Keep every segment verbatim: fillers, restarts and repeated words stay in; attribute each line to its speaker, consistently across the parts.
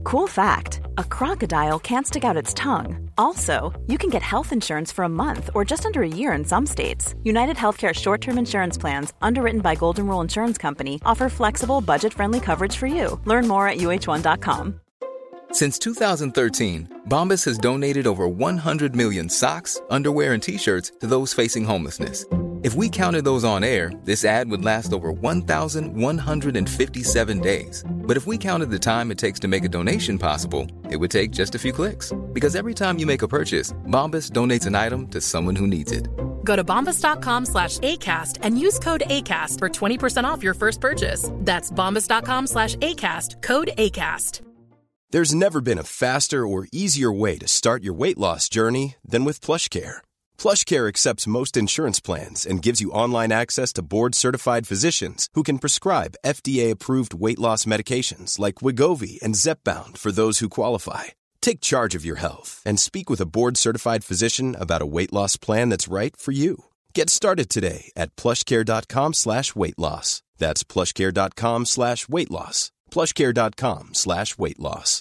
Speaker 1: Cool fact, a crocodile can't stick out its tongue. Also, you can get health insurance for a month or just under a year in some states. United Healthcare short-term insurance plans, underwritten by Golden Rule Insurance Company, offer flexible, budget-friendly coverage for you. Learn more at U H one dot com.
Speaker 2: Since two thousand thirteen, Bombas has donated over one hundred million socks, underwear, and T-shirts to those facing homelessness. If we counted those on air, this ad would last over one thousand one hundred fifty-seven days. But if we counted the time it takes to make a donation possible, it would take just a few clicks. Because every time you make a purchase, Bombas donates an item to someone who needs it.
Speaker 3: Go to bombas.com slash ACAST and use code ACAST for twenty percent off your first purchase. That's bombas.com slash ACAST, code ACAST.
Speaker 4: There's never been a faster or easier way to start your weight loss journey than with PlushCare. PlushCare accepts most insurance plans and gives you online access to board-certified physicians who can prescribe F D A-approved weight loss medications like Wegovy and Zepbound for those who qualify. Take charge of your health and speak with a board-certified physician about a weight loss plan that's right for you. Get started today at plushcare.com slash weight loss. That's plushcare.com slash weight loss. plushcare.com slash weight loss.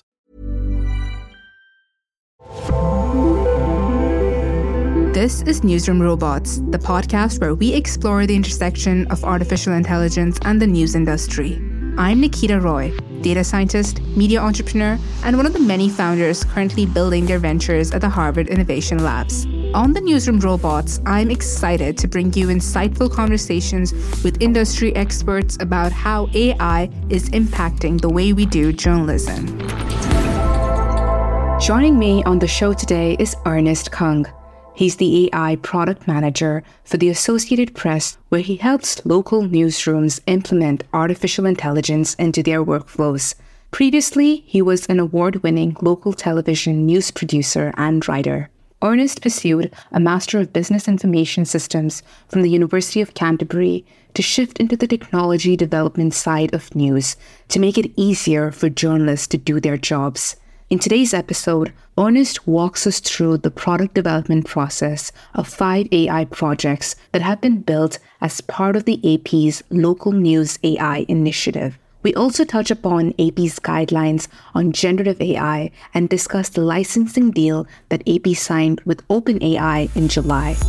Speaker 5: This is Newsroom Robots, the podcast where we explore the intersection of artificial intelligence and the news industry. I'm Nikita Roy, data scientist, media entrepreneur, and one of the many founders currently building their ventures at the Harvard Innovation Labs. On the Newsroom Robots, I'm excited to bring you insightful conversations with industry experts about how A I is impacting the way we do journalism. Joining me on the show today is Ernest Kung. He's the A I product manager for the Associated Press, where he helps local newsrooms implement artificial intelligence into their workflows. Previously, he was an award-winning local television news producer and writer. Ernest pursued a Master of Business Information Systems from the University of Canterbury to shift into the technology development side of news to make it easier for journalists to do their jobs. In today's episode, Ernest walks us through the product development process of five A I projects that have been built as part of the A P's Local News A I initiative. We also touch upon A P's guidelines on generative A I and discuss the licensing deal that A P signed with OpenAI in July.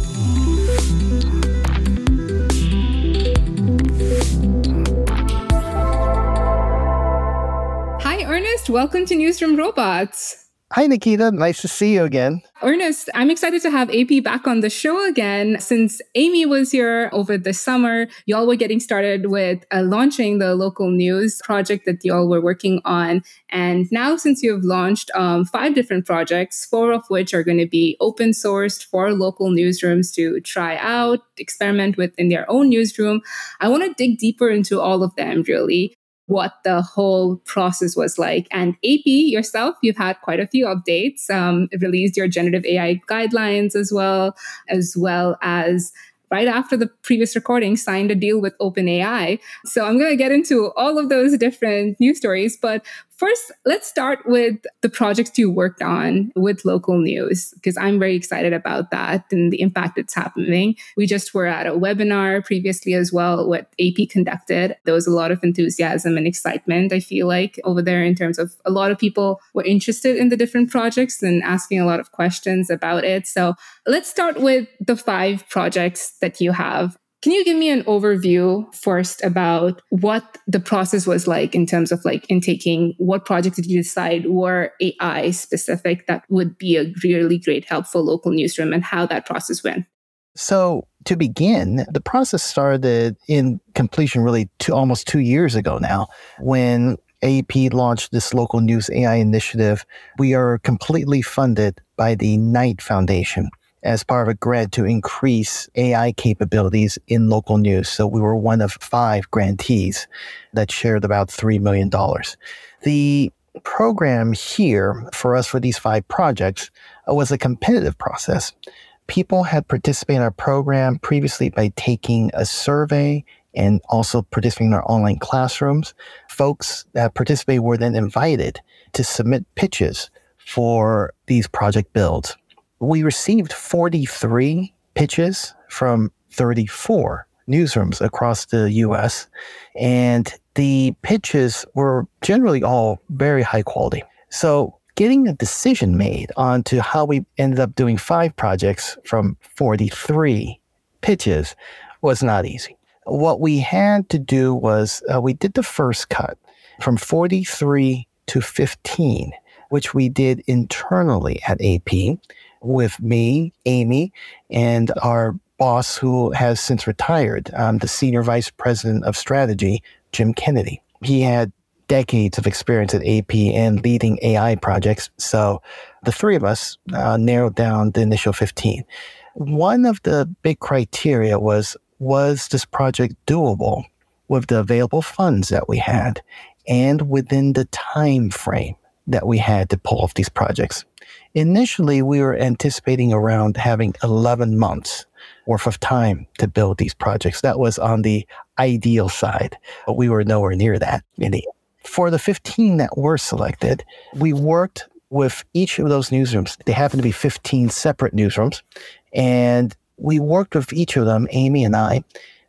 Speaker 5: Hi, Ernest. Welcome to Newsroom Robots.
Speaker 6: Hi, Nikita. Nice to see you again.
Speaker 5: Ernest, I'm excited to have A P back on the show again. Since Amy was here over the summer, y'all were getting started with uh, launching the local news project that y'all were working on. And now, since you've launched um, five different projects, four of which are going to be open sourced for local newsrooms to try out, experiment with in their own newsroom, I want to dig deeper into all of them, really. What the whole process was like. And A P, yourself, you've had quite a few updates, um, released your generative A I guidelines as well, as well as right after the previous recording, signed a deal with OpenAI. So I'm going to get into all of those different news stories. But first, let's start with the projects you worked on with local news, because I'm very excited about that and the impact it's having. We just were at a webinar previously as well, what A P conducted. There was a lot of enthusiasm and excitement, I feel like, over there in terms of a lot of people were interested in the different projects and asking a lot of questions about it. So let's start with the five projects that you have. Can you give me an overview first about what the process was like in terms of like intaking? What projects did you decide were A I specific that would be a really great help for local newsroom, and how that process went?
Speaker 6: So to begin, the process started in completion really two, almost two years ago now, when A P launched this local news A I initiative. We are completely funded by the Knight Foundation as part of a grant to increase A I capabilities in local news. So we were one of five grantees that shared about three million dollars. The program here for us for these five projects uh, was a competitive process. People had participated in our program previously by taking a survey and also participating in our online classrooms. Folks that participated were then invited to submit pitches for these project builds. We received forty-three pitches from thirty-four newsrooms across the U S, and the pitches were generally all very high quality. So getting a decision made on to how we ended up doing five projects from forty-three pitches was not easy. What we had to do was uh, we did the first cut from forty-three to fifteen, which we did internally at A P with me, Amy, and our boss who has since retired, um, the Senior Vice President of Strategy, Jim Kennedy. He had decades of experience at A P and leading A I projects. So the three of us uh, narrowed down the initial fifteen. One of the big criteria was, was this project doable with the available funds that we had and within the time frame that we had to pull off these projects? Initially, we were anticipating around having eleven months worth of time to build these projects. That was on the ideal side, but we were nowhere near that in the end. For the fifteen that were selected, we worked with each of those newsrooms. They happened to be fifteen separate newsrooms. And we worked with each of them, Amy and I,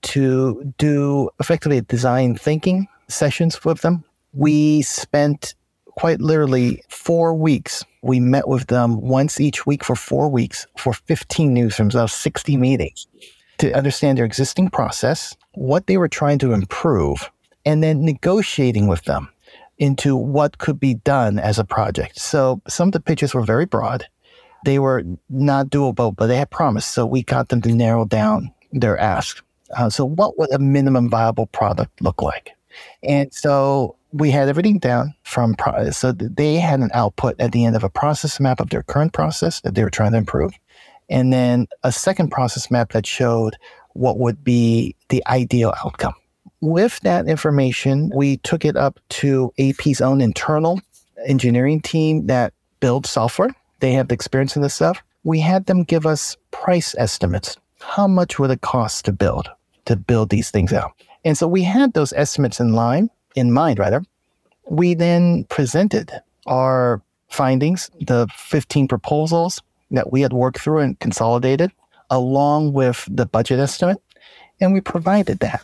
Speaker 6: to do effectively design thinking sessions with them. We spent quite literally four weeks. We met with them once each week for four weeks for fifteen newsrooms out of sixty meetings to understand their existing process, what they were trying to improve, and then negotiating with them into what could be done as a project. So some of the pitches were very broad. They were not doable, but they had promised. So we got them to narrow down their ask. Uh, so what would a minimum viable product look like? And so we had everything down from, pro- so they had an output at the end of a process map of their current process that they were trying to improve. And then a second process map that showed what would be the ideal outcome. With that information, we took it up to A P's own internal engineering team that builds software. They have the experience in this stuff. We had them give us price estimates. How much would it cost to build, to build these things out? And so we had those estimates in line, in mind, rather. We then presented our findings, the fifteen proposals that we had worked through and consolidated, along with the budget estimate, and we provided that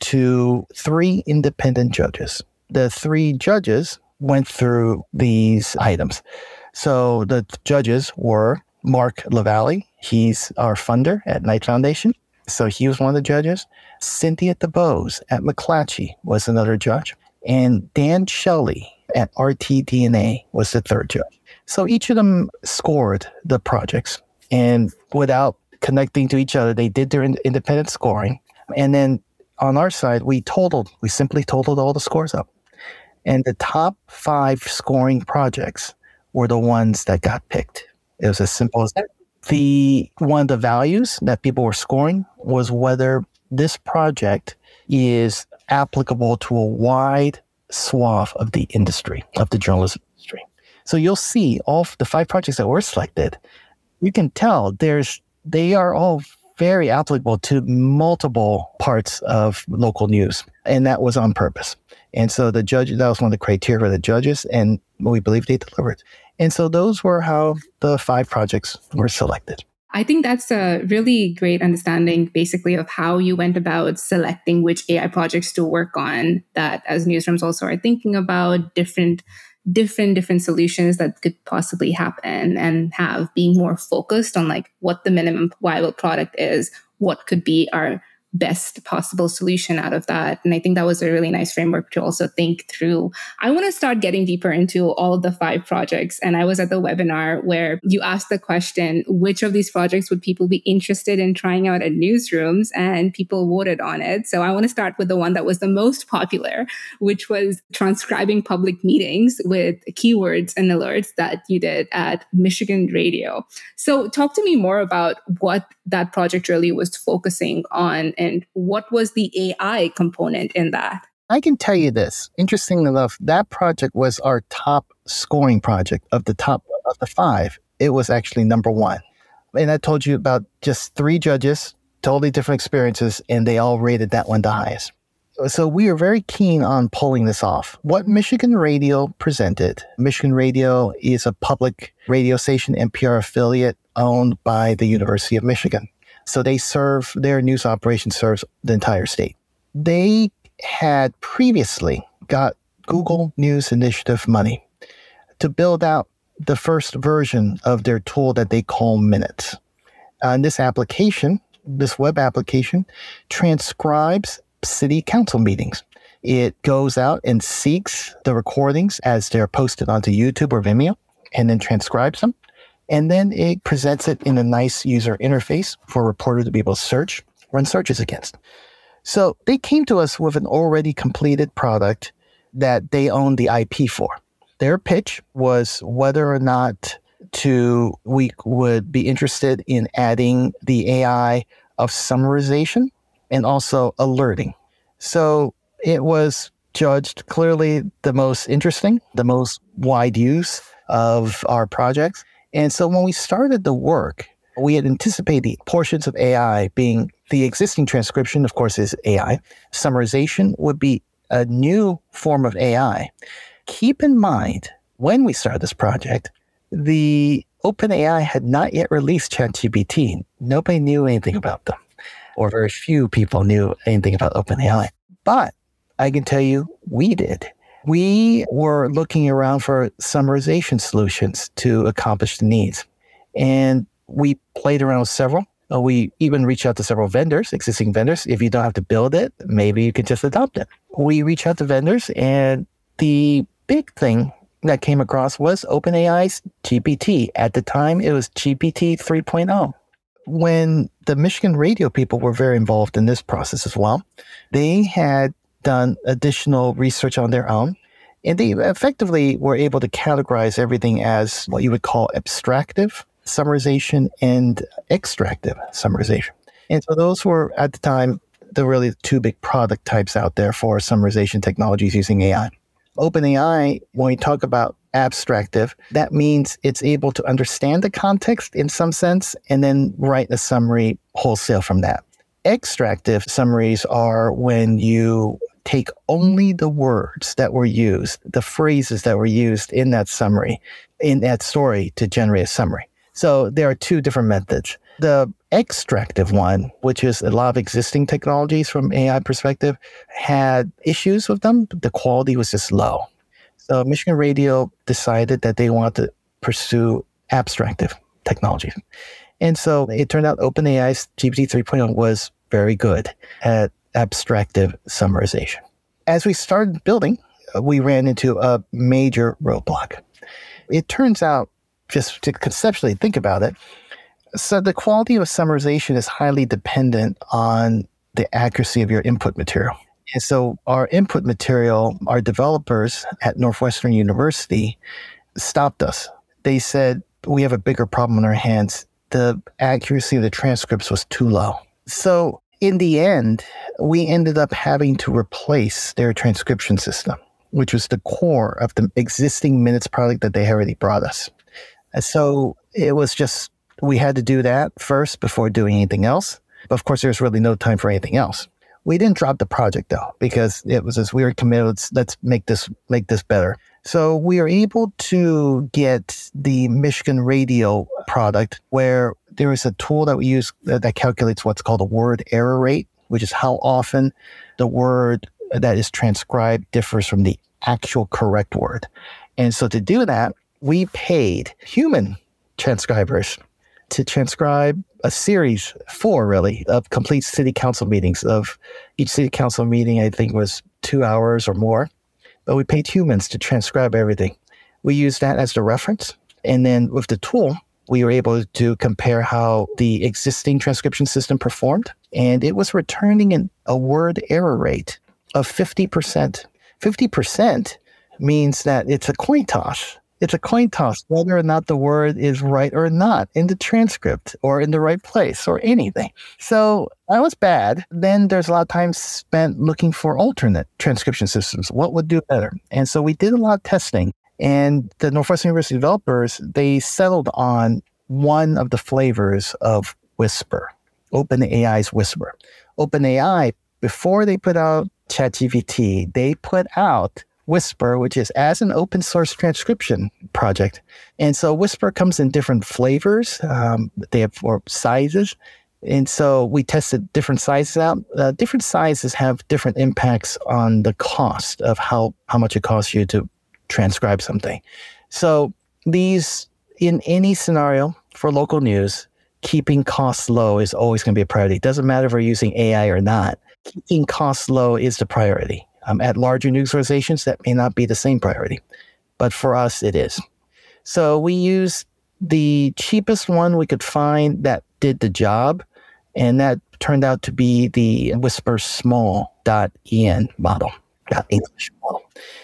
Speaker 6: to three independent judges. The three judges went through these items. So the judges were Mark LaValle. He's our funder at Knight Foundation. So he was one of the judges. Cynthia DeBose at McClatchy was another judge. And Dan Shelley at R T D N A was the third judge. So each of them scored the projects. And without connecting to each other, they did their in- independent scoring. And then on our side, we totaled, we simply totaled all the scores up. And the top five scoring projects were the ones that got picked. It was as simple as that. The one of the values that people were scoring was whether this project is applicable to a wide swath of the industry, of the journalism industry. So you'll see all the five projects that were selected, you can tell there's they are all very applicable to multiple parts of local news. And that was on purpose. And so the judge, that was one of the criteria for the judges, and we believe they delivered. And so those were how the five projects were selected.
Speaker 5: I think that's a really great understanding, basically, of how you went about selecting which A I projects to work on, that as newsrooms also are thinking about different different, different solutions that could possibly happen and have being more focused on like what the minimum viable product is, what could be our best possible solution out of that. And I think that was a really nice framework to also think through. I want to start getting deeper into all of the five projects. And I was at the webinar where you asked the question, which of these projects would people be interested in trying out at newsrooms? And people voted on it. So I want to start with the one that was the most popular, which was transcribing public meetings with keywords and alerts that you did at Michigan Radio. So talk to me more about what that project really was focusing on and what was the A I component in that?
Speaker 6: I can tell you this. Interesting enough, that project was our top scoring project of the top of the five. It was actually number one. And I told you about just three judges, totally different experiences, and they all rated that one the highest. So we were very keen on pulling this off. What Michigan Radio presented, Michigan Radio is a public radio station, N P R affiliate owned by the University of Michigan. So they serve, their news operation serves the entire state. They had previously got Google News Initiative money to build out the first version of their tool that they call Minutes. Uh, and this application, this web application, transcribes city council meetings. It goes out and seeks the recordings as they're posted onto YouTube or Vimeo, and then transcribes them. And then it presents it in a nice user interface for a reporter to be able to search, run searches against. So they came to us with an already completed product that they own the I P for. Their pitch was whether or not to we would be interested in adding the A I of summarization and also alerting. So it was judged clearly the most interesting, the most wide use of our projects. And so when we started the work, we had anticipated portions of A I being the existing transcription, of course, is A I. Summarization would be a new form of A I. Keep in mind, when we started this project, the OpenAI had not yet released ChatGPT. Nobody knew anything about them, or very few people knew anything about OpenAI. But I can tell you, we did. We were looking around for summarization solutions to accomplish the needs. And we played around with several. Uh, we even reached out to several vendors, existing vendors. If you don't have to build it, maybe you could just adopt it. We reached out to vendors, and the big thing that came across was OpenAI's G P T. At the time, it was G P T three point oh. When the Michigan Radio people were very involved in this process as well, they had done additional research on their own, and they effectively were able to categorize everything as what you would call abstractive summarization and extractive summarization. And so those were, at the time, the really two big product types out there for summarization technologies using A I. OpenAI, when we talk about abstractive, that means it's able to understand the context in some sense and then write a summary wholesale from that. Extractive summaries are when you take only the words that were used, the phrases that were used in that summary, in that story to generate a summary. So there are two different methods. The extractive one, which is a lot of existing technologies from A I perspective, had issues with them. The quality was just low. So Michigan Radio decided that they wanted to pursue abstractive technologies. And so it turned out OpenAI's G P T three point oh was very good at abstractive summarization. As we started building, we ran into a major roadblock. It turns out, just to conceptually think about it, so the quality of summarization is highly dependent on the accuracy of your input material. And so our input material, our developers at Northwestern University stopped us. They said, we have a bigger problem on our hands. The accuracy of the transcripts was too low. So in the end, we ended up having to replace their transcription system, which was the core of the existing Minutes product that they had already brought us. And so it was just, we had to do that first before doing anything else. But of course, there's really no time for anything else. We didn't drop the project though, because it was as we were committed, let's, let's make this make this better. So we are able to get the Michigan Radio product where there is a tool that we use that, that calculates what's called a word error rate, which is how often the word that is transcribed differs from the actual correct word. And so to do that, we paid human transcribers to transcribe a series, four really, of complete city council meetings. Of each city council meeting, I think, was two hours or more. But we paid humans to transcribe everything. We used that as the reference. And then with the tool, we were able to compare how the existing transcription system performed. And it was returning an, a word error rate of fifty percent. fifty percent means that it's a coin toss. It's a coin toss whether or not the word is right or not in the transcript or in the right place or anything. So that was bad. Then there's a lot of time spent looking for alternate transcription systems. What would do better? And so we did a lot of testing. And the Northwestern University developers, they settled on one of the flavors of Whisper, OpenAI's Whisper. OpenAI, before they put out ChatGPT, they put out Whisper, which is as an open source transcription project. And so Whisper comes in different flavors. Um, they have four sizes. And so we tested different sizes out. Uh, different sizes have different impacts on the cost of how, how much it costs you to transcribe something. So these, in any scenario for local news, keeping costs low is always going to be a priority. It doesn't matter if we're using A I or not. Keeping costs low is the priority. Um, at larger news organizations, that may not be the same priority, but for us, it is. So we use the cheapest one we could find that did the job, and that turned out to be the Whisper Small.en model, .english model.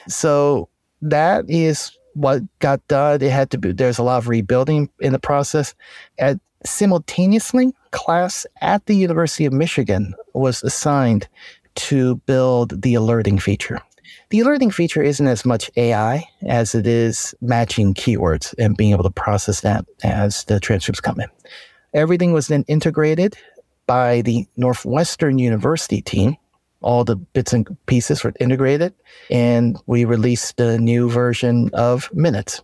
Speaker 6: So that is what got done. It had to be, there's a lot of rebuilding in the process. At simultaneously, class at the University of Michigan was assigned to build the alerting feature. The alerting feature isn't as much A I as it is matching keywords and being able to process that as the transcripts come in. Everything was then integrated by the Northwestern University team. All the bits and pieces were integrated, and we released the new version of Minutes.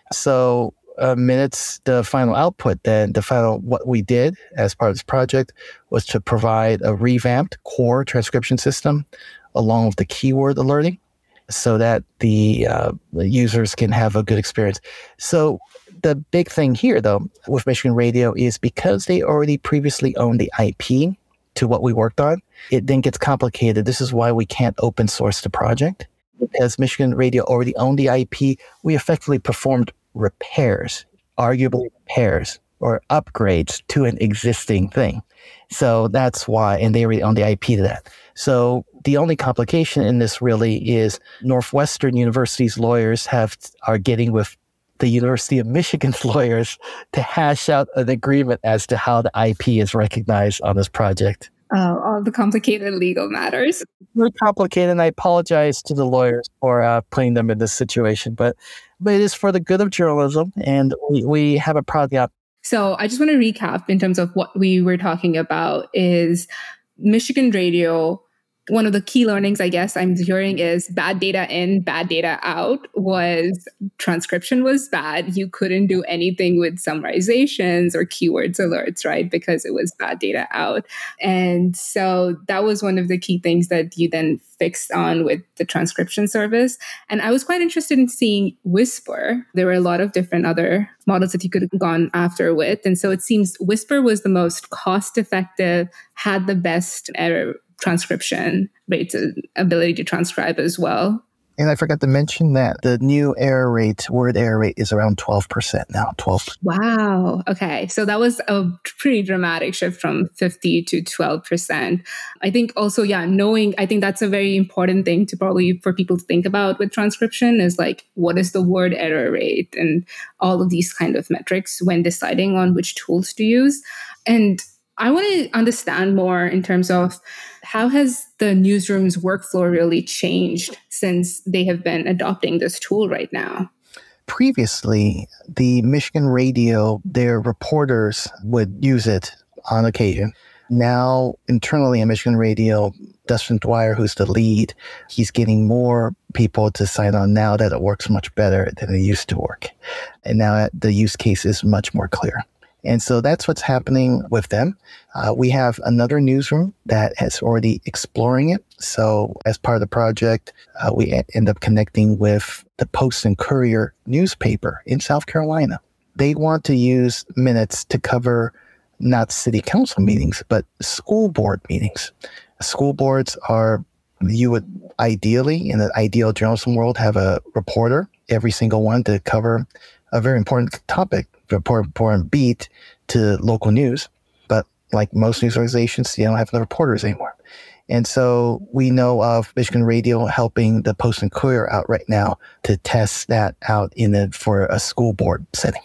Speaker 6: So uh, Minutes, the final output, then the final, what we did as part of this project was to provide a revamped core transcription system along with the keyword alerting so that the, uh, the users can have a good experience. So the big thing here, though, with Michigan Radio is because they already previously owned the I P to what we worked on, it then gets complicated. This is why we can't open source the project. Because Michigan Radio already owned the I P, we effectively performed repairs, arguably repairs or upgrades to an existing thing. So that's why, and they already own the I P to that. So the only complication in this really is Northwestern University's lawyers have are getting with the University of Michigan's lawyers to hash out an agreement as to how the I P is recognized on this project.
Speaker 5: Uh, all the complicated legal matters.
Speaker 6: Very complicated, and I apologize to the lawyers for uh, putting them in this situation, but but it is for the good of journalism, and we, we have a product out.
Speaker 5: So I just want to recap in terms of what we were talking about is Michigan Radio. One of the key learnings, I guess, I'm hearing is bad data in, bad data out was transcription was bad. You couldn't do anything with summarizations or keywords alerts, right? Because it was bad data out. And so that was one of the key things that you then fixed on with the transcription service. And I was quite interested in seeing Whisper. There were a lot of different other models that you could have gone after with. And so it seems Whisper was the most cost-effective, had the best error transcription rates, ability to transcribe as well.
Speaker 6: And I forgot to mention that the new error rate, word error rate is around twelve percent now, twelve percent.
Speaker 5: Wow. Okay. So that was a pretty dramatic shift from fifty to twelve percent. I think also, yeah, knowing, I think that's a very important thing to probably for people to think about with transcription is like, what is the word error rate and all of these kind of metrics when deciding on which tools to use. And I want to understand more in terms of how has the newsroom's workflow really changed since they have been adopting this tool right now?
Speaker 6: Previously, the Michigan Radio, their reporters would use it on occasion. Now, internally in Michigan Radio, Dustin Dwyer, who's the lead, he's getting more people to sign on now that it works much better than it used to work. And now the use case is much more clear. And so that's what's happening with them. Uh, we have another newsroom that is already exploring it. So as part of the project, uh, we a- end up connecting with the Post and Courier newspaper in South Carolina. They want to use Minutes to cover not city council meetings, but school board meetings. School boards are, you would ideally, in an ideal journalism world, have a reporter, every single one, to cover a very important topic, important, important beat to local news. But like most news organizations, they don't have enough reporters anymore. And so we know of Michigan Radio helping the Post and Courier out right now to test that out in the, for a school board setting.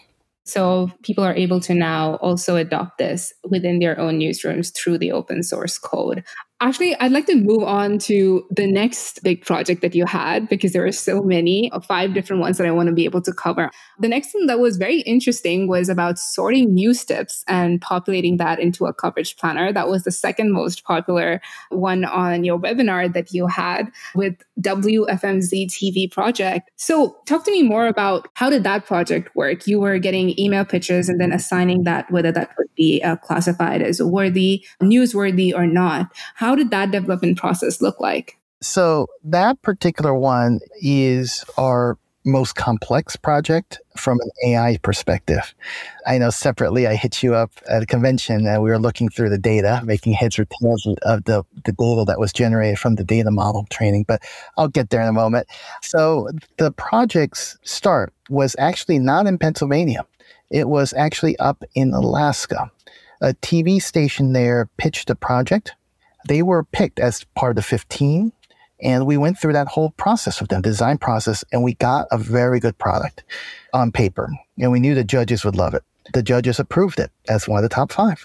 Speaker 5: So people are able to now also adopt this within their own newsrooms through the open source code. Actually, I'd like to move on to the next big project that you had, because there are so many, five different ones that I want to be able to cover. The next thing that was very interesting was about sorting news tips and populating that into a coverage planner. That was the second most popular one on your webinar that you had with W F M Z T V project. So talk to me more about how did that project work? You were getting email pitches and then assigning that, whether that would be uh, classified as worthy, newsworthy or not. How How did that development process look like?
Speaker 6: So that particular one is our most complex project from an A I perspective. I know separately I hit you up at a convention and we were looking through the data, making heads or tails of the, the data that was generated from the data model training, but I'll get there in a moment. So the project's start was actually not in Pennsylvania. It was actually up in Alaska. A T V station there pitched a project. They were picked as part of the fifteen. And we went through that whole process with them, design process, and we got a very good product on paper. And we knew the judges would love it. The judges approved it as one of the top five.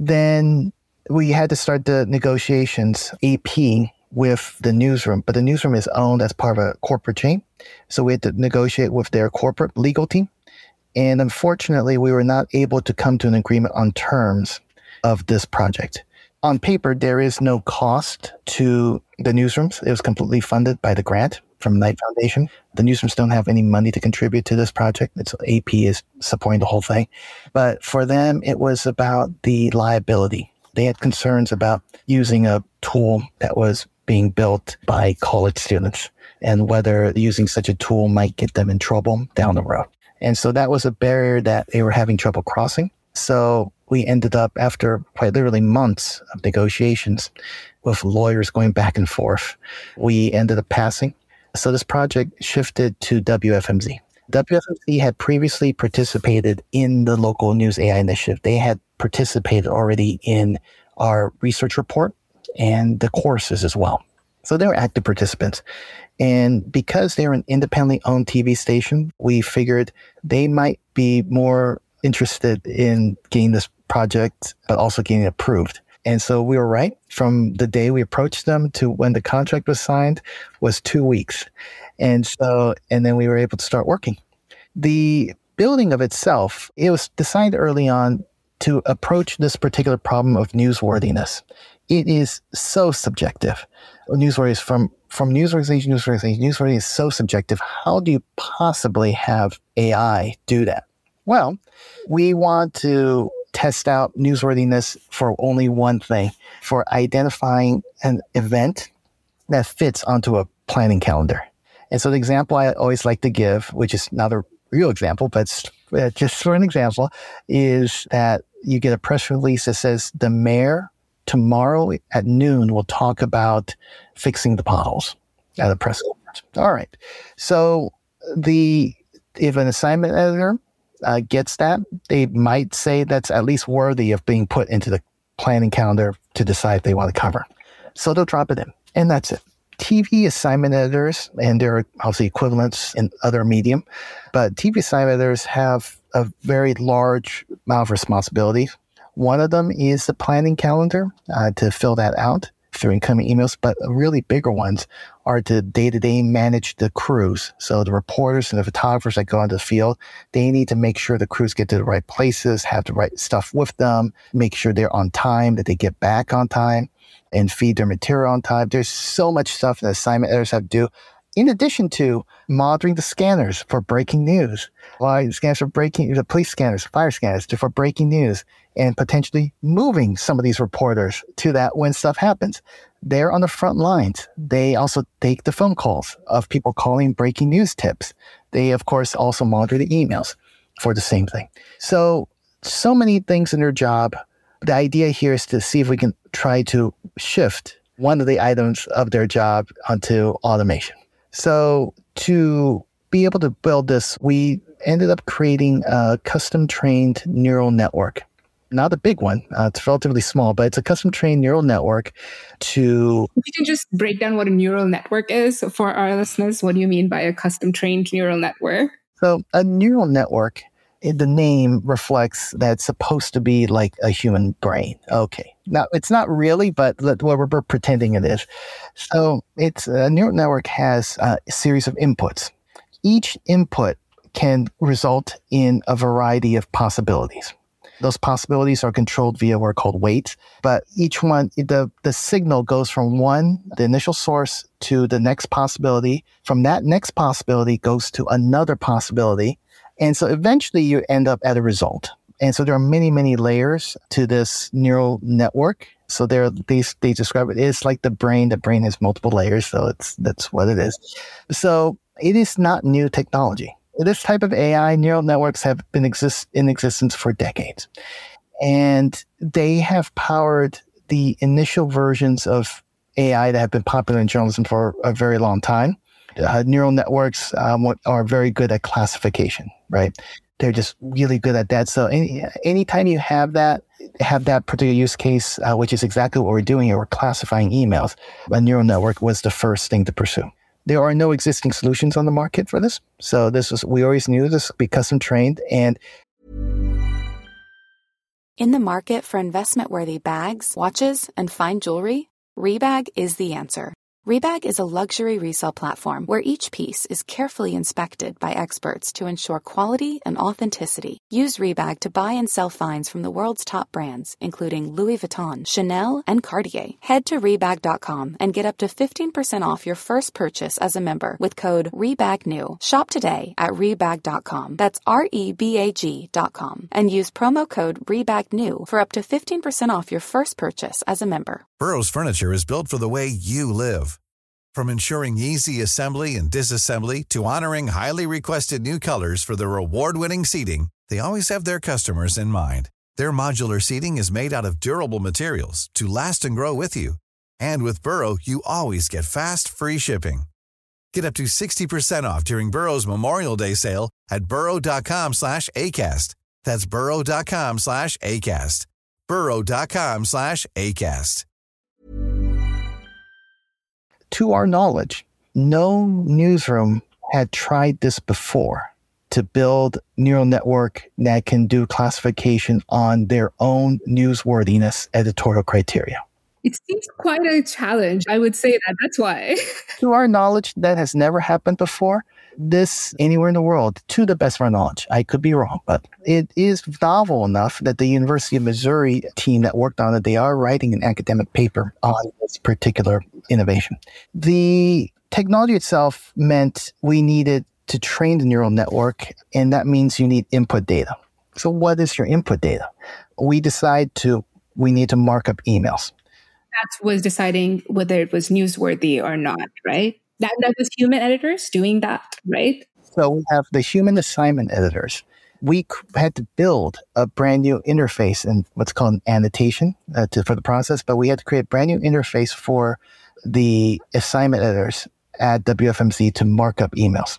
Speaker 6: Then we had to start the negotiations, A P, with the newsroom. But the newsroom is owned as part of a corporate chain. So we had to negotiate with their corporate legal team. And unfortunately, we were not able to come to an agreement on terms of this project. On paper, there is no cost to the newsrooms. It was completely funded by the grant from Knight Foundation. The newsrooms don't have any money to contribute to this project. It's A P is supporting the whole thing. But for them, it was about the liability. They had concerns about using a tool that was being built by college students and whether using such a tool might get them in trouble down the road. And so that was a barrier that they were having trouble crossing. So we ended up, after quite literally months of negotiations with lawyers going back and forth, we ended up passing. So this project shifted to W F M Z. W F M Z had previously participated in the local news A I initiative. They had participated already in our research report and the courses as well. So they were active participants. And because they're an independently owned T V station, we figured they might be more interested in getting this project, but also getting it approved. And so we were right. From the day we approached them to when the contract was signed was two weeks. And so, and then we were able to start working. The building of itself, it was designed early on to approach this particular problem of newsworthiness. It is so subjective. Newsworthy is from, from news organization, news organization, newsworthy is so subjective. How do you possibly have A I do that? Well, we want to test out newsworthiness for only one thing, for identifying an event that fits onto a planning calendar. And so the example I always like to give, which is not a real example, but just for an example, is that you get a press release that says the mayor tomorrow at noon will talk about fixing the potholes at a press conference. All right. So the if an assignment editor Uh, gets that, they might say that's at least worthy of being put into the planning calendar to decide if they want to cover. So they'll drop it in, and that's it. T V assignment editors, and there are obviously equivalents in other medium, but T V assignment editors have a very large amount of responsibility. One of them is the planning calendar uh, to fill that out through incoming emails, but really bigger ones are to day-to-day manage the crews. So the reporters and the photographers that go into the field, they need to make sure the crews get to the right places, have the right stuff with them, make sure they're on time, that they get back on time, and feed their material on time. There's so much stuff that assignment editors have to do, in addition to monitoring the scanners for breaking news. Why scanners for breaking, the police scanners, fire scanners for breaking news, and potentially moving some of these reporters to that when stuff happens. They're on the front lines. They also take the phone calls of people calling breaking news tips. They, of course, also monitor the emails for the same thing. So, so many things in their job. The idea here is to see if we can try to shift one of the items of their job onto automation. So to be able to build this, we ended up creating a custom-trained neural network. Not a big one. Uh, it's relatively small, but it's a custom-trained neural network to...
Speaker 5: If you can just break down what a neural network is for our listeners, what do you mean by a custom-trained neural network?
Speaker 6: So a neural network, it, the name reflects that it's supposed to be like a human brain. Okay. Now, it's not really, but well, we're, we're pretending it is. So it's a neural network has a series of inputs. Each input can result in a variety of possibilities. Those possibilities are controlled via what are called weights, but each one, the, the signal goes from one, the initial source, to the next possibility. From that next possibility goes to another possibility. And so eventually you end up at a result. And so there are many, many layers to this neural network. So there, they, they describe it, it's like the brain. The brain has multiple layers, so it's that's what it is. So It is not new technology. This type of A I, neural networks have been exist in existence for decades. And they have powered the initial versions of A I that have been popular in journalism for a very long time. Uh, neural networks um, are very good at classification, right? They're just really good at that. So any anytime you have that, have that particular use case, uh, which is exactly what we're doing here, we're classifying emails, a neural network was the first thing to pursue. There are no existing solutions on the market for this. So this was, we always knew this would be custom trained. And
Speaker 7: in the market for investment-worthy bags, watches, and fine jewelry, Rebag is the answer. Rebag is a luxury resale platform where each piece is carefully inspected by experts to ensure quality and authenticity. Use Rebag to buy and sell finds from the world's top brands, including Louis Vuitton, Chanel, and Cartier. Head to Rebag dot com and get up to fifteen percent off your first purchase as a member with code REBAGNEW. Shop today at Rebag dot com. That's R E B A G dot com. And use promo code REBAGNEW for up to fifteen percent off your first purchase as a member.
Speaker 8: Burrow's furniture is built for the way you live. From ensuring easy assembly and disassembly to honoring highly requested new colors for their award-winning seating, they always have their customers in mind. Their modular seating is made out of durable materials to last and grow with you. And with Burrow, you always get fast, free shipping. Get up to sixty percent off during Burrow's Memorial Day sale at burrow dot com slash ACAST. That's burrow dot com slash ACAST. burrow dot com slash ACAST.
Speaker 6: To our knowledge, no newsroom had tried this before to build neural network that can do classification on their own newsworthiness editorial criteria.
Speaker 5: It seems quite a challenge. I would say that. That's why.
Speaker 6: To our knowledge, that has never happened before. This anywhere in the world, to the best of our knowledge. I could be wrong, but it is novel enough that the University of Missouri team that worked on it, they are writing an academic paper on this particular innovation. The technology itself meant we needed to train the neural network, and that means you need input data. So what is your input data? We decide to, we need to mark up emails.
Speaker 5: That was deciding whether it was newsworthy or not, right? That, that was human editors doing that, right?
Speaker 6: So we have the human assignment editors. We had to build a brand new interface and what's called an annotation uh, to, for the process, but we had to create a brand new interface for the assignment editors at W F M Z to mark up emails.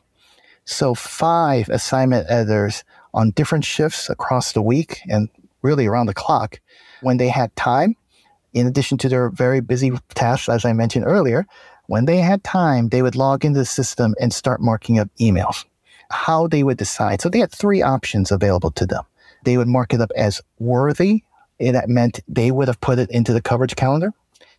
Speaker 6: So five assignment editors on different shifts across the week and really around the clock, when they had time, in addition to their very busy tasks, as I mentioned earlier, when they had time, they would log into the system and start marking up emails. How they would decide. So they had three options available to them. They would mark it up as worthy. And that meant they would have put it into the coverage calendar.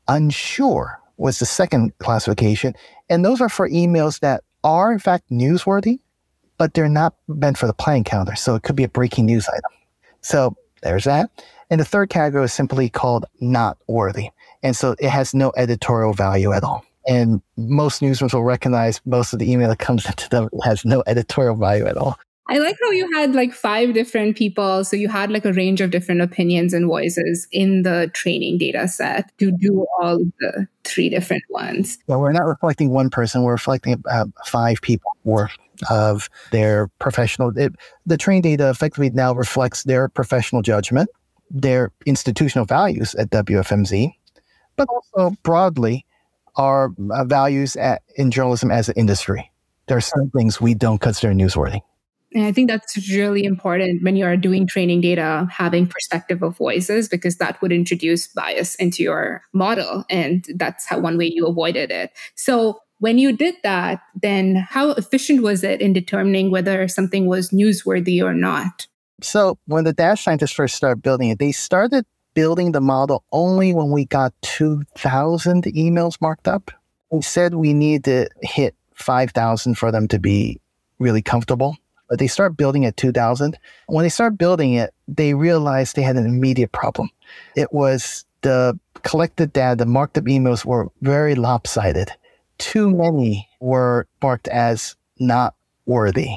Speaker 6: Unsure was the second classification. And those are for emails that are, in fact, newsworthy, but they're not meant for the planning calendar. So it could be a breaking news item. So there's that. And the third category is simply called not worthy. And so it has no editorial value at all. And most newsrooms will recognize most of the email that comes into them has no editorial value at all.
Speaker 5: I like how you had like five different people. So you had like a range of different opinions and voices in the training data set to do all the three different ones.
Speaker 6: Well, we're not reflecting one person. We're reflecting uh, five people worth of their professional. It, the training data effectively now reflects their professional judgment, their institutional values at W F M Z, but also broadly our uh, values at, in journalism as an industry. There are some things we don't consider newsworthy.
Speaker 5: And I think that's really important when you are doing training data, having perspective of voices, because that would introduce bias into your model. And that's how one way you avoided it. So when you did that, then how efficient was it in determining whether something was newsworthy or not?
Speaker 6: So when the data scientists first started building it, they started building the model only when we got two thousand emails marked up. We said we need to hit five thousand for them to be really comfortable. But they started building at two thousand. When they started building it, they realized they had an immediate problem. It was the collected data, the marked up emails were very lopsided. Too many were marked as not worthy.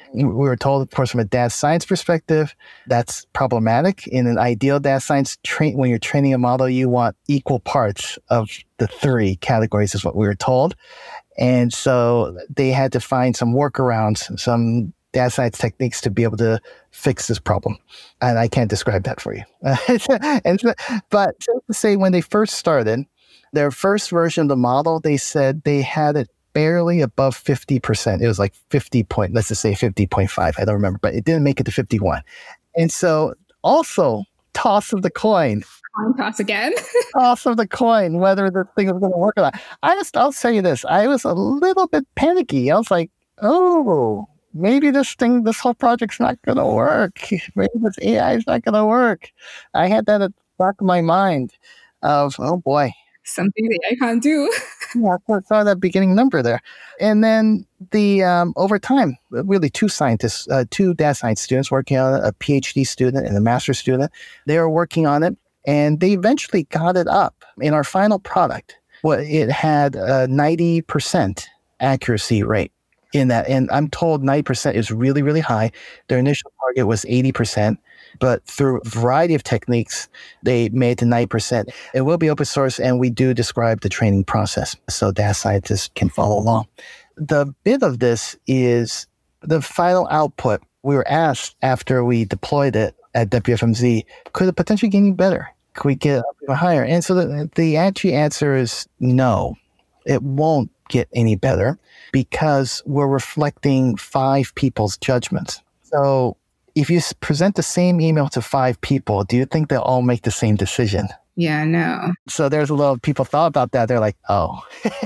Speaker 6: We were told, of course, from a data science perspective, that's problematic. In an ideal data science, tra- when you're training a model, you want equal parts of the three categories is what we were told. And so they had to find some workarounds, some data science techniques to be able to fix this problem. And I can't describe that for you. and, but to say, when they first started, their first version of the model, they said they had it barely above fifty percent. It was like fifty point, let's just say fifty point five. I don't remember, but it didn't make it to fifty-one. And so also toss of the coin.
Speaker 5: Coin toss again.
Speaker 6: Toss of the coin, whether the thing was going to work or not. I just, I'll tell you this. I was a little bit panicky. I was like, oh, maybe this thing, this whole project's not going to work. Maybe this A I is not going to work. I had that at the back of my mind of, oh boy.
Speaker 5: Something that I can't do.
Speaker 6: Yeah, I saw that beginning number there. And then the um, over time, really two scientists, uh, two data science students working on it, a PhD student and a master's student, they were working on it, and they eventually got it up. In our final product, well, it had a ninety percent accuracy rate in that. And I'm told ninety percent is really, really high. Their initial target was eighty percent. But through a variety of techniques, they made it to ninety percent. It will be open source, and we do describe the training process so data scientists can follow along. The bit of this is the final output. We were asked after we deployed it at W F M Z, could it potentially get any better? Could we get up higher? And so the, the actual answer is no, it won't get any better because we're reflecting five people's judgments. So if you present the same email to five people, do you think they'll all make the same decision?
Speaker 5: Yeah, no.
Speaker 6: So there's a lot of people thought about that. They're like, oh.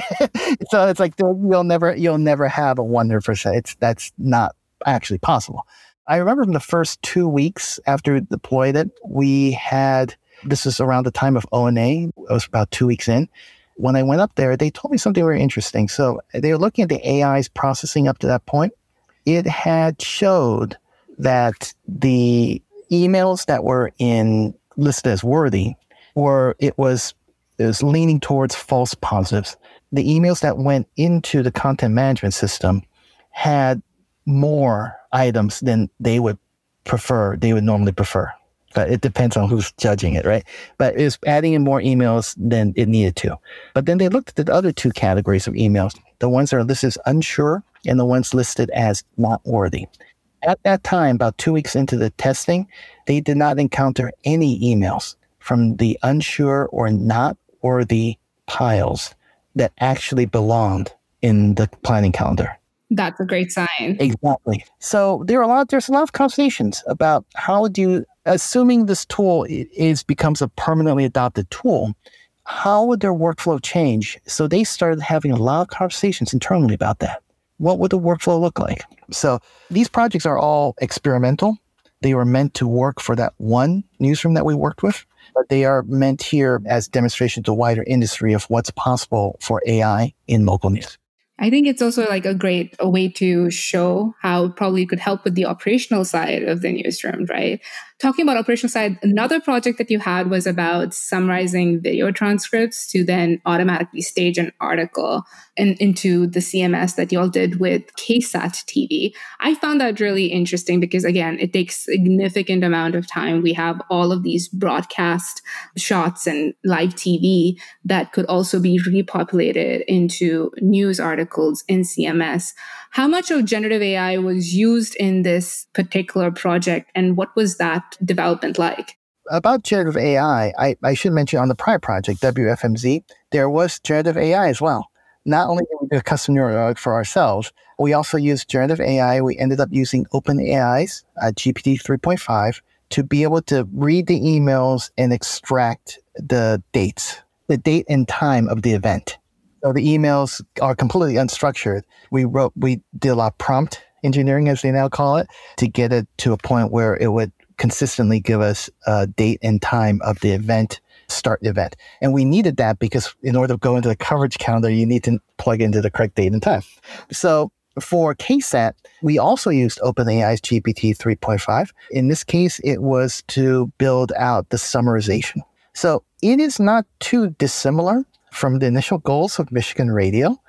Speaker 6: So it's like you'll never you'll never have a one hundred percent. It's that's not actually possible. I remember from the first two weeks after we deployed it, we had, this was around the time of O N A. It was about two weeks in. When I went up there, they told me something very interesting. So they were looking at the A I's processing up to that point. It had showed that the emails that were in listed as worthy, or it was it was leaning towards false positives. The emails that went into the content management system had more items than they would prefer, they would normally prefer. But it depends on who's judging it, right? But it's adding in more emails than it needed to. But then they looked at the other two categories of emails, the ones that are listed as unsure and the ones listed as not worthy. At that time, about two weeks into the testing, they did not encounter any emails from the unsure or not worthy piles that actually belonged in the planning calendar.
Speaker 5: That's a great sign.
Speaker 6: Exactly. So there are a lot. There's a lot of conversations about how do you, assuming this tool is becomes a permanently adopted tool, how would their workflow change? So they started having a lot of conversations internally about that. What would the workflow look like? So these projects are all experimental. They were meant to work for that one newsroom that we worked with, but they are meant here as demonstration to wider industry of what's possible for A I in local news.
Speaker 5: I think it's also like a great a way to show how probably could help with the operational side of the newsroom, right? Talking about operational side, another project that you had was about summarizing video transcripts to then automatically stage an article in, into the C M S that you all did with KSAT T V. I found that really interesting because, again, it takes a significant amount of time. We have all of these broadcast shots and live T V that could also be repopulated into news articles in C M S. How much of generative A I was used in this particular project, and what was that development like?
Speaker 6: About generative A I, I, I should mention on the prior project, W F M Z, there was generative A I as well. Not only did we do a custom neural for ourselves, we also used generative A I. We ended up using OpenAI's uh, G P T three point five to be able to read the emails and extract the dates, the date and time of the event. So the emails are completely unstructured. We wrote, we did a lot of prompt engineering, as they now call it, to get it to a point where it would consistently give us a date and time of the event, start the event. And we needed that because in order to go into the coverage calendar, you need to plug into the correct date and time. So for KSAT, we also used OpenAI's G P T three point five. In this case, it was to build out the summarization. So it is not too dissimilar from the initial goals of Michigan Radio.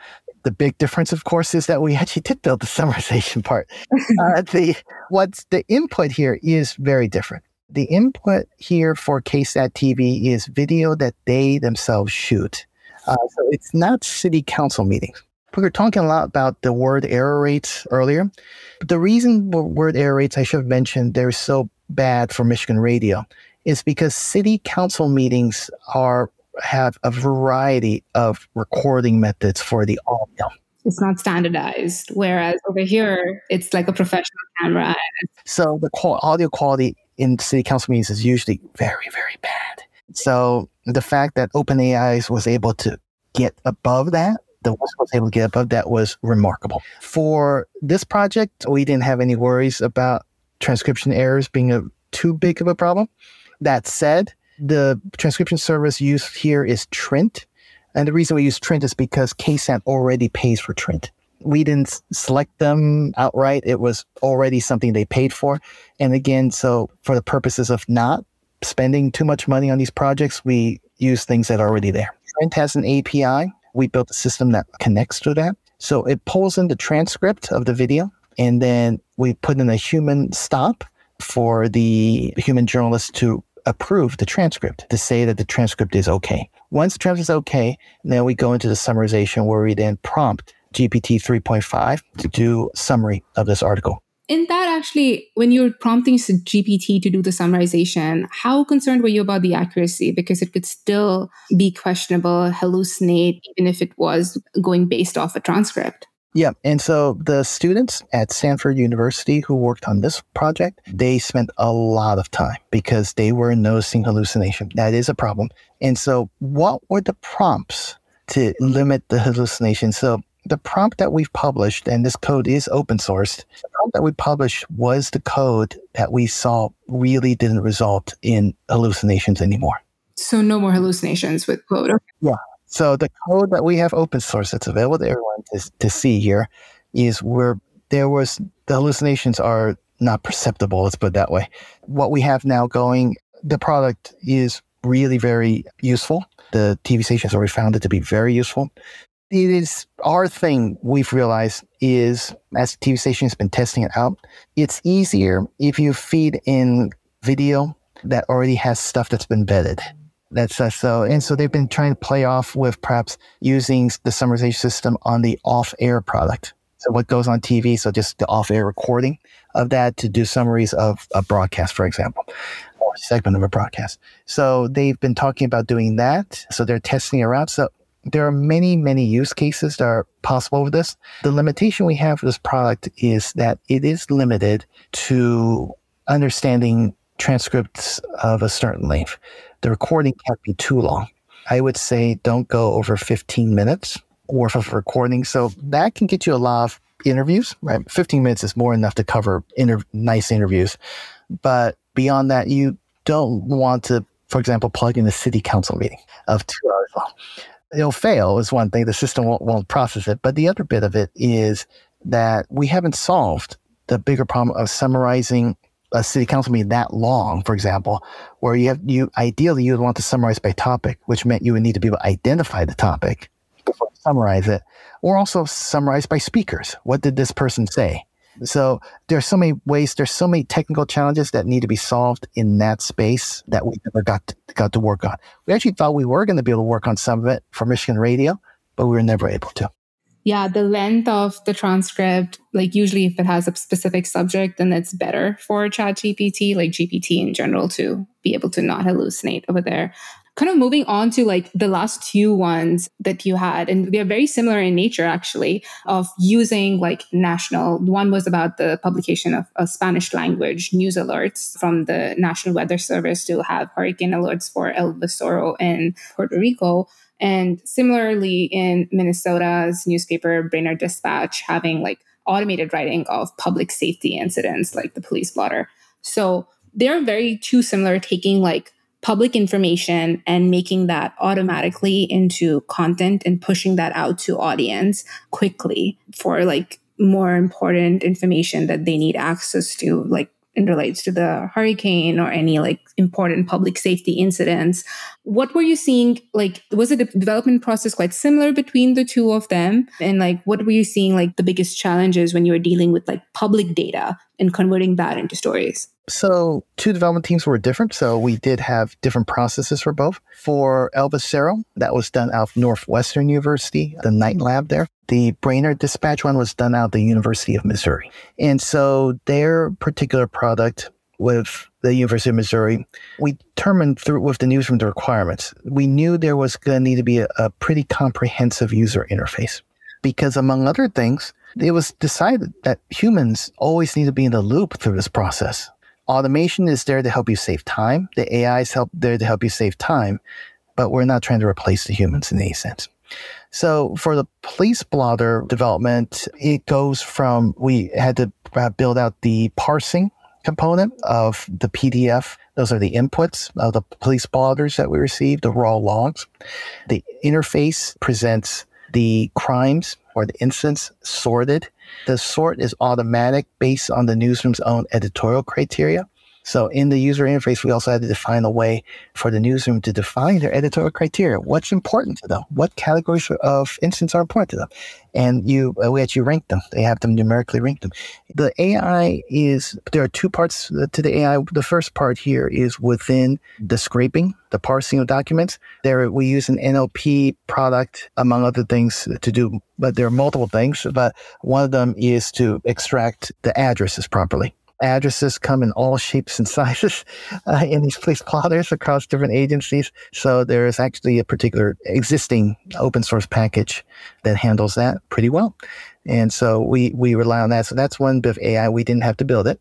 Speaker 6: The big difference, of course, is that we actually did build the summarization part. uh, the what's the input here is very different. The input here for KSAT T V is video that they themselves shoot. Uh, so it's not city council meetings. We were talking a lot about the word error rates earlier. But the reason word error rates, I should have mentioned, they're so bad for Michigan radio is because city council meetings are have a variety of recording methods for the audio.
Speaker 5: It's not standardized, whereas over here, it's like a professional camera.
Speaker 6: So the qual- audio quality in city council meetings is usually very, very bad. So the fact that OpenAI was able to get above that, the West was able to get above that was remarkable. For this project, we didn't have any worries about transcription errors being a, too big of a problem. That said, the transcription service used here is Trint. And the reason we use Trint is because KSAT already pays for Trint. We didn't select them outright. It was already something they paid for. And again, so for the purposes of not spending too much money on these projects, we use things that are already there. Trint has an A P I. We built a system that connects to that. So it pulls in the transcript of the video, and then we put in a human stop for the human journalist to approve the transcript, to say that the transcript is okay. Once the transcript is okay, then we go into the summarization where we then prompt G P T three point five to do summary of this article.
Speaker 5: In that, actually, when you're prompting G P T to do the summarization, how concerned were you about the accuracy? Because it could still be questionable, hallucinate, even if it was going based off a transcript.
Speaker 6: Yeah. And so the students at Stanford University who worked on this project, they spent a lot of time because they were noticing hallucination. That is a problem. And so what were the prompts to limit the hallucination? So the prompt that we've published, and this code is open sourced, the prompt that we published was the code that we saw really didn't result in hallucinations anymore.
Speaker 5: So no more hallucinations with code. Okay.
Speaker 6: Yeah. So the code that we have open source that's available to everyone to, to see here is where there was, the hallucinations are not perceptible, let's put it that way. What we have now going, the product is really very useful. The T V stations already found it to be very useful. It is our thing we've realized is, as the T V station has been testing it out, it's easier if you feed in video that already has stuff that's been vetted. That's uh, so, and so they've been trying to play off with perhaps using the summarization system on the off-air product. So what goes on T V, so just the off-air recording of that to do summaries of a broadcast, for example, or a segment of a broadcast. So they've been talking about doing that. So they're testing it around. So there are many, many use cases that are possible with this. The limitation we have for this product is that it is limited to understanding transcripts of a certain length. The recording can't be too long. I would say don't go over fifteen minutes worth of recording. So that can get you a lot of interviews, right? fifteen minutes is more enough to cover inter- nice interviews. But beyond that, you don't want to, for example, plug in a city council meeting of two hours long. It'll fail is one thing. The system won't, won't process it. But the other bit of it is that we haven't solved the bigger problem of summarizing a city council meeting that long, for example, where you have, you ideally you would want to summarize by topic, which meant you would need to be able to identify the topic before you summarize it, or also summarize by speakers. What did this person say? So there's so many ways, there's so many technical challenges that need to be solved in that space that we never got to, got to work on. We actually thought we were going to be able to work on some of it for Michigan Radio, but we were never able to.
Speaker 5: Yeah, the length of the transcript, like usually if it has a specific subject, then it's better for ChatGPT, like G P T in general, to be able to not hallucinate over there. Kind of moving on to like the last two ones that you had, and they're very similar in nature, actually, of using like national. One was about the publication of a Spanish language news alerts from the National Weather Service to have hurricane alerts for El Vesoro in Puerto Rico. And similarly in Minnesota's newspaper, Brainerd Dispatch, having like automated writing of public safety incidents like the police blotter. So they're very too similar, taking like public information and making that automatically into content and pushing that out to audience quickly for like more important information that they need access to, like in relates to the hurricane or any like important public safety incidents. What were you seeing? Like, was the de- development process quite similar between the two of them? And like, what were you seeing like the biggest challenges when you were dealing with like public data and converting that into stories?
Speaker 6: So two development teams were different. So we did have different processes for both. For El Vocero, that was done out of Northwestern University, the Knight Lab there. The Brainerd Dispatch one was done out of the University of Missouri. And so their particular product with the University of Missouri, we determined through with the newsroom the requirements. We knew there was going to need to be a, a pretty comprehensive user interface because, among other things, it was decided that humans always need to be in the loop through this process. Automation is there to help you save time. The A I is help, there to help you save time, but we're not trying to replace the humans in any sense. So for the police blotter development, it goes from, we had to uh, build out the parsing component of the P D F. Those are the inputs of the police blotters that we receive, the raw logs. The interface presents the crimes or the incidents sorted. The sort is automatic based on the newsroom's own editorial criteria. So in the user interface, we also had to define a way for the newsroom to define their editorial criteria. What's important to them? What categories of incidents are important to them? And you, uh, we actually rank them. They have them numerically ranked them. The A I is, there are two parts to the A I. The first part here is within the scraping, the parsing of documents. There, we use an N L P product, among other things, to do, but there are multiple things. But one of them is to extract the addresses properly. Addresses come in all shapes and sizes uh, in these police plotters across different agencies. So there is actually a particular existing open source package that handles that pretty well. And so we, we rely on that. So that's one bit of A I. We didn't have to build it.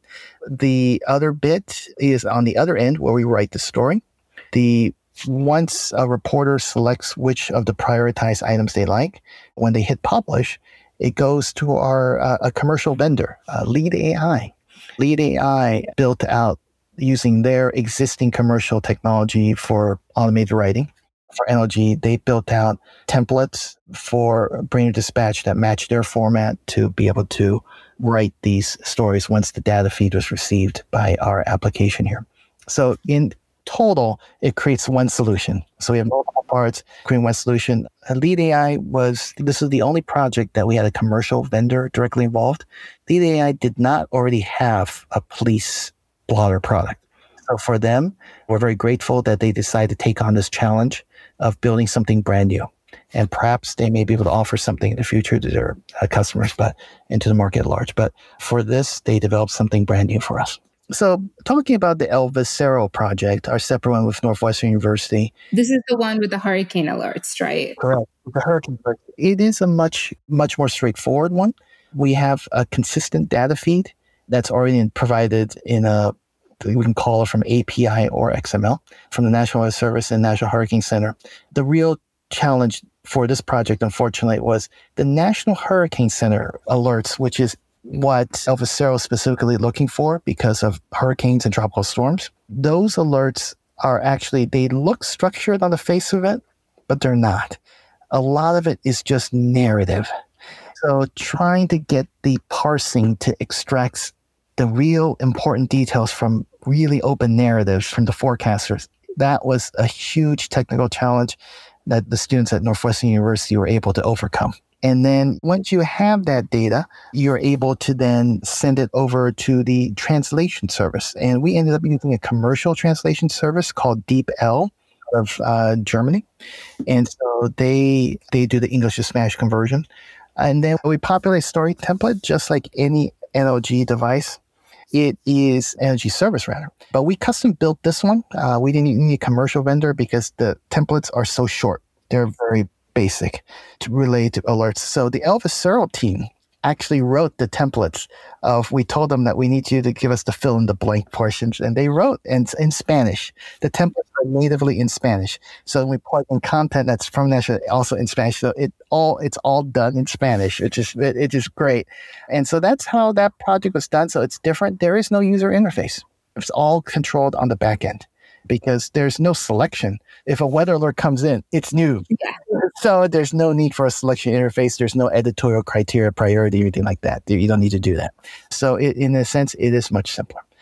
Speaker 6: The other bit is on the other end where we write the story. The once a reporter selects which of the prioritized items they like, when they hit publish, it goes to our uh, a commercial vendor, uh, Lead A I. Lead A I built out using their existing commercial technology for automated writing. For N L G, they built out templates for Brainerd Dispatch that match their format to be able to write these stories once the data feed was received by our application here. So in total, it creates one solution. So we have multiple parts, creating one solution. Lead A I was, this is the only project that we had a commercial vendor directly involved. Lead A I did not already have a police blotter product. So for them, we're very grateful that they decided to take on this challenge of building something brand new. And perhaps they may be able to offer something in the future to their uh, customers, but into the market at large. But for this, they developed something brand new for us. So talking about the El Vocero project, our separate one with Northwestern University.
Speaker 5: This is the one with the hurricane alerts, right?
Speaker 6: Correct. The hurricane alert. It is a much, much more straightforward one. We have a consistent data feed that's already provided in a, we can call it from A P I or X M L, from the National Weather Service and National Hurricane Center. The real challenge for this project, unfortunately, was the National Hurricane Center alerts, which is what El Vocero is specifically looking for because of hurricanes and tropical storms. Those alerts are actually, they look structured on the face of it, but they're not. A lot of it is just narrative. So trying to get the parsing to extract the real important details from really open narratives from the forecasters, that was a huge technical challenge that the students at Northwestern University were able to overcome. And then once you have that data, you're able to then send it over to the translation service. And we ended up using a commercial translation service called DeepL of uh, Germany. And so they they do the English to Spanish conversion. And then we populate story template just like any N L G device. It is N L G service rather. But we custom built this one. Uh, we didn't need a commercial vendor because the templates are so short. They're very basic to relate to alerts. So the El Vocero team actually wrote the templates of, we told them that we need you to give us the fill in the blank portions, and they wrote in, in Spanish. The templates are natively in Spanish. So we plug in content that's from National also in Spanish. So it all it's all done in Spanish. It's just it, it's just great. And so that's how that project was done. So it's different. There is no user interface. It's all controlled on the back end, because there's no selection. If a weather alert comes in, it's new. Yeah. So there's no need for a selection interface. There's no editorial criteria, priority, anything like that. You don't need to do that. So it, in a sense, it is much simpler.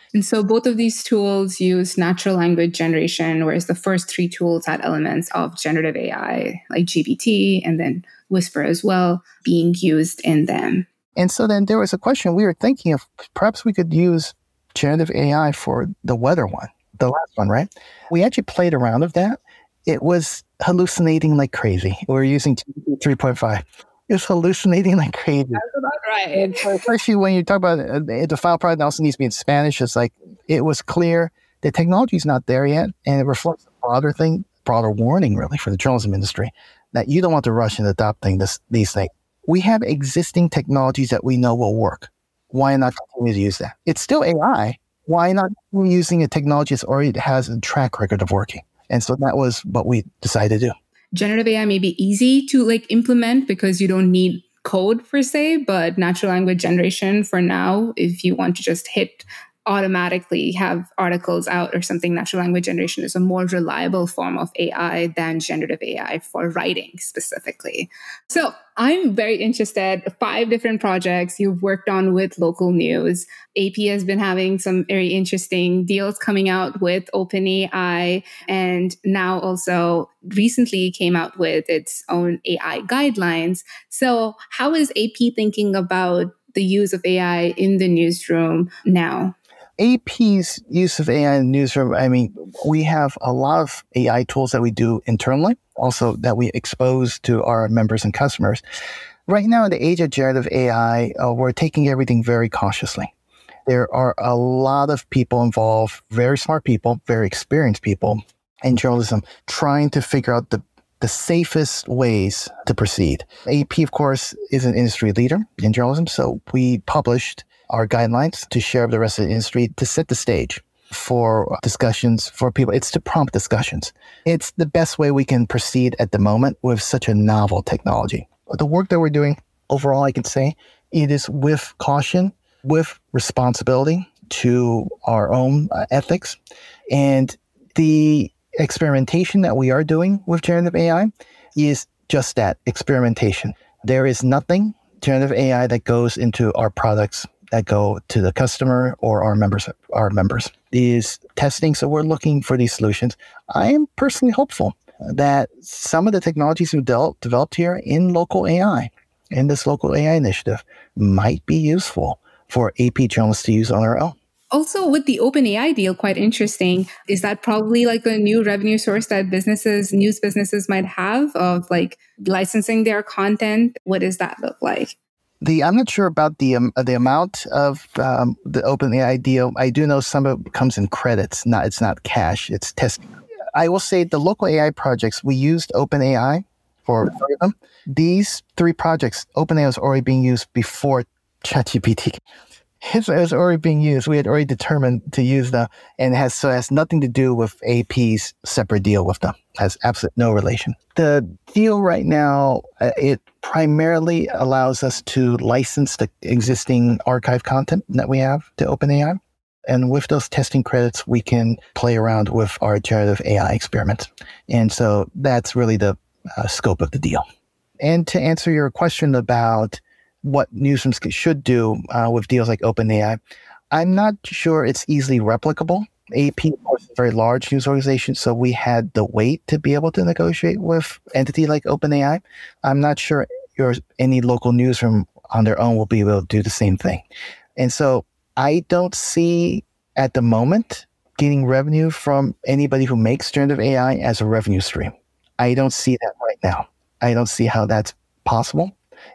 Speaker 5: And so both of these tools use natural language generation, whereas the first three tools had elements of generative A I, like G P T and then Whisper as well, being used in them.
Speaker 6: And so then there was a question we were thinking of, perhaps we could use generative A I for the weather one, the last one, right? We actually played around with that. It was hallucinating like crazy. We were using three point five. It was hallucinating like crazy.
Speaker 5: That's about right.
Speaker 6: Especially when you talk about uh, the file product also needs to be in Spanish. It's like, it was clear the technology is not there yet. And it reflects a broader thing, broader warning really for the journalism industry, that you don't want to rush into adopting this, these things. We have existing technologies that we know will work. Why not continue to use that? It's still A I. Why not using a technology that already has a track record of working? And so that was what we decided to do.
Speaker 5: Generative A I may be easy to like implement because you don't need code per se, but natural language generation for now, if you want to just hit automatically have articles out or something, natural language generation is a more reliable form of A I than generative A I for writing specifically. So I'm very interested. Five different projects you've worked on with local news. A P has been having some very interesting deals coming out with OpenAI, and now also recently came out with its own A I guidelines. So how is A P thinking about the use of A I in the newsroom now?
Speaker 6: A P's use of A I in the newsroom, I mean, we have a lot of A I tools that we do internally, also that we expose to our members and customers. Right now, in the age of generative A I, uh, we're taking everything very cautiously. There are a lot of people involved, very smart people, very experienced people in journalism, trying to figure out the the safest ways to proceed. A P, of course, is an industry leader in journalism, so we published our guidelines to share with the rest of the industry to set the stage for discussions for people. It's to prompt discussions. It's the best way we can proceed at the moment with such a novel technology. The work that we're doing, overall, I can say, it is with caution, with responsibility to our own uh, ethics. And the experimentation that we are doing with generative A I is just that, experimentation. There is nothing generative A I that goes into our products that go to the customer or our members. Our members is testing. So we're looking for these solutions. I am personally hopeful that some of the technologies we've de- developed here in local A I, in this local A I initiative, might be useful for A P journalists to use on their own.
Speaker 5: Also, with the OpenAI deal, quite interesting. Is that probably like a new revenue source that businesses, news businesses might have of like licensing their content? What does that look like?
Speaker 6: The I'm not sure about the um, the amount of um, the OpenAI deal. I do know some of it comes in credits. Not it's not cash. It's testing. I will say the local A I projects we used OpenAI for three of them. These three projects, OpenAI was already being used before ChatGPT. It was already being used. We had already determined to use them, and it has so it has nothing to do with A P's separate deal with them. It has absolutely no relation. The deal right now, uh, it primarily allows us to license the existing archive content that we have to OpenAI. And with those testing credits, we can play around with our generative A I experiments. And so that's really the uh, scope of the deal. And to answer your question about what newsrooms should do uh, with deals like OpenAI, I'm not sure it's easily replicable. A P, of course, is a very large news organization, so we had the weight to be able to negotiate with an entity like OpenAI. I'm not sure your, any local newsroom on their own will be able to do the same thing. And so I don't see at the moment getting revenue from anybody who makes generative A I as a revenue stream. I don't see that right now. I don't see how that's possible.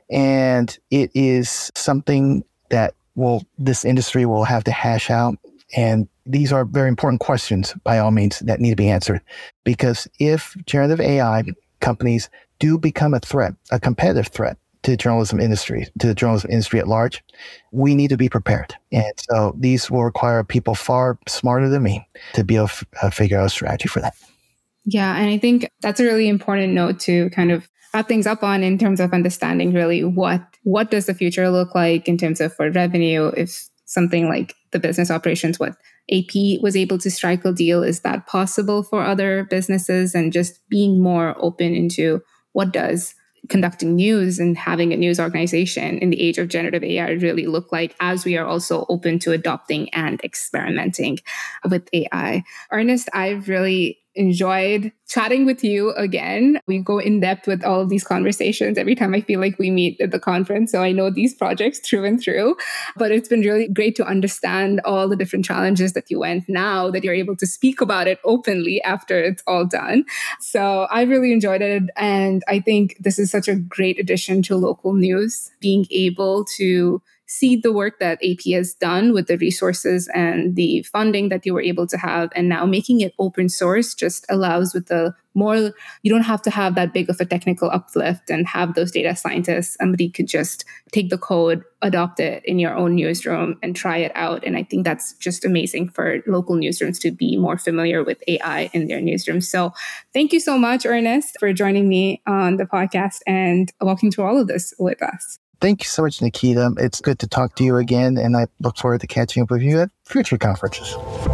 Speaker 6: And it is something that will this industry will have to hash out. And these are very important questions, by all means, that need to be answered. Because if generative A I companies do become a threat, a competitive threat to the journalism industry, to the journalism industry at large, we need to be prepared. And so these will require people far smarter than me to be able to uh, figure out a strategy for that.
Speaker 5: Yeah, and I think that's a really important note to kind of wrap things up on in terms of understanding really what what does the future look like in terms of for revenue. If something like the business operations, what A P was able to strike a deal, is that possible for other businesses? And just being more open into what does conducting news and having a news organization in the age of generative A I really look like, as we are also open to adopting and experimenting with A I. Ernest, I've really enjoyed chatting with you again. We go in depth with all of these conversations every time I feel like we meet at the conference. So I know these projects through and through, but it's been really great to understand all the different challenges that you went now that you're able to speak about it openly after it's all done. So I really enjoyed it. And I think this is such a great addition to local news, being able to see the work that A P has done with the resources and the funding that you were able to have. And now making it open source just allows with the more, you don't have to have that big of a technical uplift and have those data scientists. Somebody could just take the code, adopt it in your own newsroom and try it out. And I think that's just amazing for local newsrooms to be more familiar with A I in their newsrooms. So thank you so much, Ernest, for joining me on the podcast and walking through all of this with us.
Speaker 6: Thank you so much, Nikita. It's good to talk to you again, and I look forward to catching up with you at future conferences.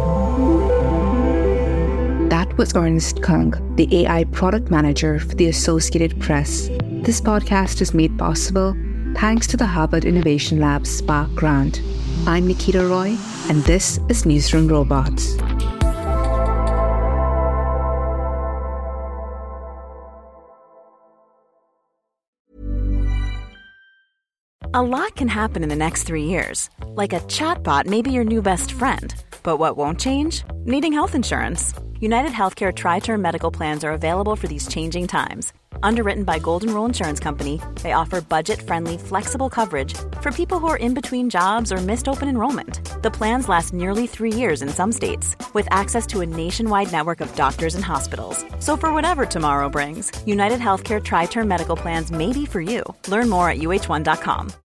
Speaker 9: That was Ernest Kung, the A I product manager for the Associated Press. This podcast is made possible thanks to the Harvard Innovation Lab Spark Grant. I'm Nikita Roy, and this is Newsroom Robots.
Speaker 1: A lot can happen in the next three years. Like a chatbot may be your new best friend. But what won't change? Needing health insurance. United Healthcare Tri-Term Medical Plans are available for these changing times. Underwritten by Golden Rule Insurance Company, they offer budget-friendly, flexible coverage for people who are in between jobs or missed open enrollment. The plans last nearly three years in some states, with access to a nationwide network of doctors and hospitals. So for whatever tomorrow brings, United Healthcare Tri-Term Medical Plans may be for you. Learn more at U H one dot com.